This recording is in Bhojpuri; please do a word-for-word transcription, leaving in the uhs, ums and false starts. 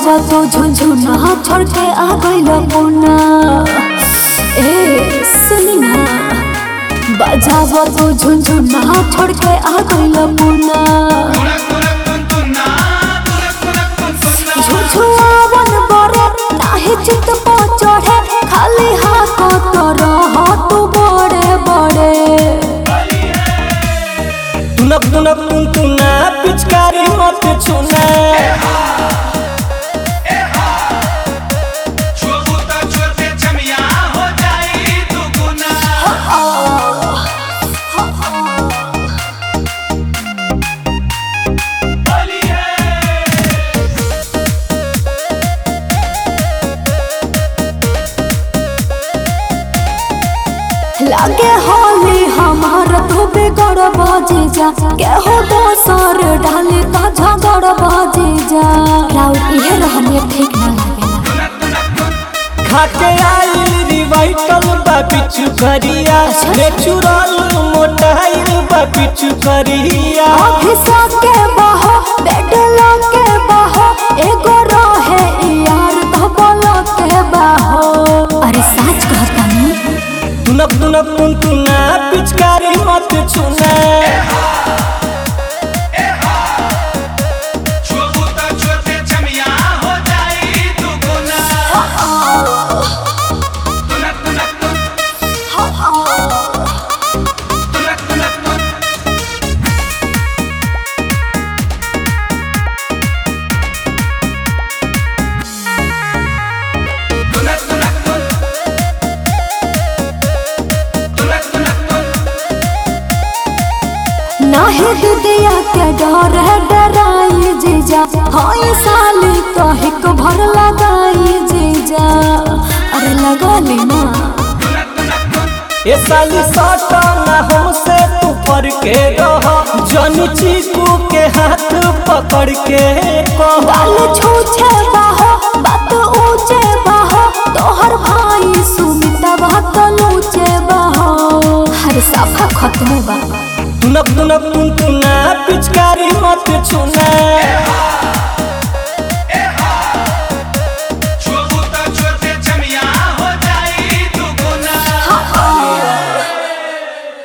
बजावा तो झुनझुना छोड़ के आ गइल पुना। ए सुनी ना, बजावा तो झुनझुना छोड़ के आ गइल पुना। झुझुआवन बरे नाही चित पो चढ़े, खाली हाथ तो रह तू बड़े बड़े। तुनक तुनक तुन तुना पिचकारी मत छूना। लागे होली हमार तो बेगड़ बाजे जा, केहू दोसर डाले का झगड़ बाजे जा। राउत ये रहने ठीक ना लगेला। खाके आइल रिवाइटल बा पिछु करिया, नेचुरल मोटाइल बा पिछु करिया। ऑफिसा के बाहो बेडला के बाहो, एगो रहे यार धबला के बाहो। अरे सच कहता नहीं। तुनक तुनक तुन तुना पिचकारी मत छूना। नाही दिदिया के डर है डराई जीजा, हाय साली तो हिक भर लगाई जीजा। अरे लगा लेना। ए साली साटा ना हमसे तू पर के रह, जनी चीकू के हाथ पकड़ के कह। बाल छूछे बाहो बात ऊंचे बाहो, तोहर भाई सुमिता बात लूचे बाहो। हर साफा खत्म बा। तुनक तुनक तुन तुना पिचकारी मत छूना।